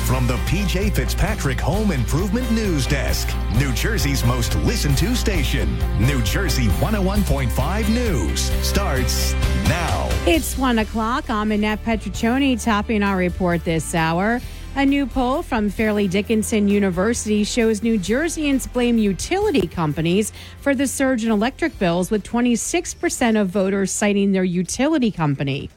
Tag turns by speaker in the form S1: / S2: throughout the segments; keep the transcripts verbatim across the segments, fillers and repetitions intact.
S1: from the P J Fitzpatrick Home Improvement News Desk, New Jersey's most listened to station. New Jersey one oh one point five News starts now.
S2: It's one o'clock. I'm Annette Petriccioni topping our report this hour. A new poll from Fairleigh Dickinson University shows New Jerseyans blame utility companies for the surge in electric bills, with twenty-six percent of voters citing their utility company.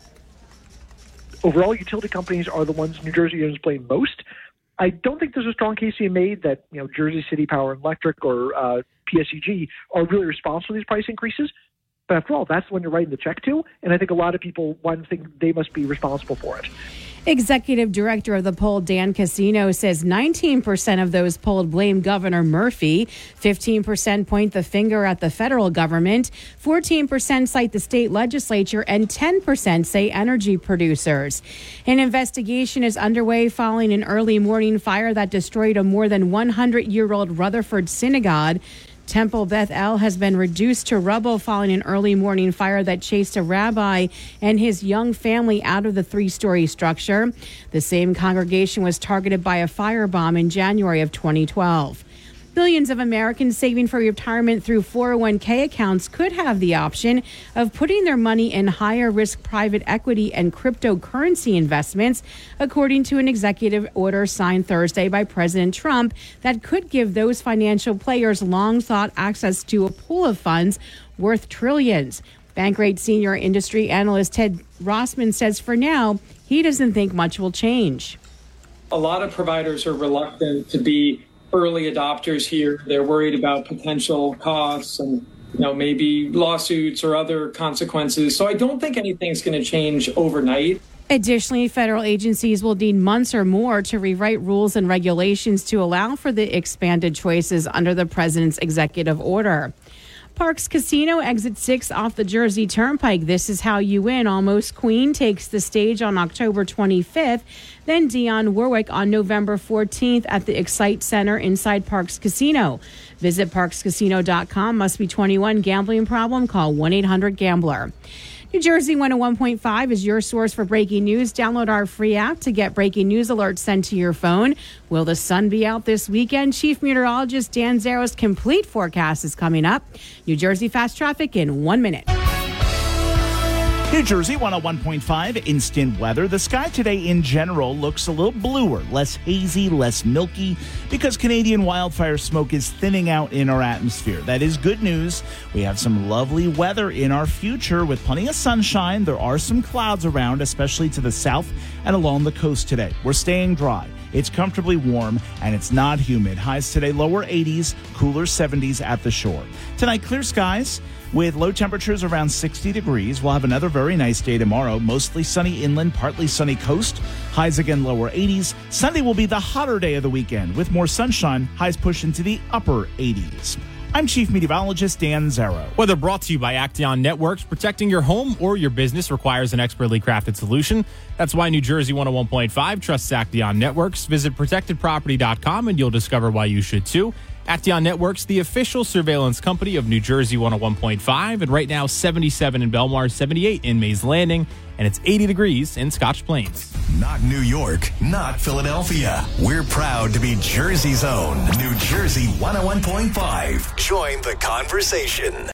S3: Overall, utility companies are the ones New Jerseyans blame most. I don't think there's a strong case to be made that, you know, Jersey City Power and Electric or uh, P S E G are really responsible for these price increases. But after all, that's the one you're writing the check to, and I think a lot of people one think they must be responsible for it.
S2: Executive director of the poll, Dan Casino, says nineteen percent of those polled blame Governor Murphy, fifteen percent point the finger at the federal government, fourteen percent cite the state legislature, and ten percent say energy producers. An investigation is underway following an early morning fire that destroyed a more than one hundred year old Rutherford synagogue. Temple Beth El has been reduced to rubble following an early morning fire that chased a rabbi and his young family out of the three-story structure. The same congregation was targeted by a firebomb in January of twenty twelve. Billions of Americans saving for retirement through four oh one k accounts could have the option of putting their money in higher risk private equity and cryptocurrency investments, according to an executive order signed Thursday by President Trump that could give those financial players long thought access to a pool of funds worth trillions. Bankrate senior industry analyst Ted Rossman says for now, he doesn't think much will change.
S4: A lot of providers are reluctant to be early adopters here. They're worried about potential costs and, you know, maybe lawsuits or other consequences. So I don't think anything's going to change overnight.
S2: Additionally, federal agencies will need months or more to rewrite rules and regulations to allow for the expanded choices under the president's executive order. Parx Casino Exit six off the Jersey Turnpike. This Is How You Win. Almost Queen takes the stage on October twenty-fifth. Then Dionne Warwick on November fourteenth at the Excite Center inside Parx Casino. Visit parx casino dot com. Must be twenty-one. Gambling problem? Call one eight hundred gambler. New Jersey one oh one point five is your source for breaking news. Download our free app to get breaking news alerts sent to your phone. Will the sun be out this weekend? Chief Meteorologist Dan Zero's complete forecast is coming up. New Jersey Fast Traffic in one minute.
S5: New Jersey one oh one point five instant weather. The sky today in general looks a little bluer, less hazy, less milky, because Canadian wildfire smoke is thinning out in our atmosphere. That is good news. We have some lovely weather in our future with plenty of sunshine. There are some clouds around, especially to the south and along the coast today. We're staying dry. It's comfortably warm, and it's not humid. Highs today, lower eighties, cooler seventies at the shore. Tonight, clear skies with low temperatures around sixty degrees. We'll have another very nice day tomorrow. Mostly sunny inland, partly sunny coast. Highs again, lower eighties. Sunday will be the hotter day of the weekend with more sunshine. Highs push into the upper eighties. I'm Chief Meteorologist Dan Zero.
S6: Weather brought to you by Acteon Networks. Protecting your home or your business requires an expertly crafted solution. That's why New Jersey one oh one point five trusts Acteon Networks. Visit protected property dot com and you'll discover why you should too. Acteon Networks, the official surveillance company of New Jersey one oh one point five. And right now, seventy-seven in Belmar, seventy-eight in Mays Landing, and it's eighty degrees in Scotch Plains.
S1: Not New York, not Philadelphia. We're proud to be Jersey's own New Jersey one oh one point five. Join the conversation.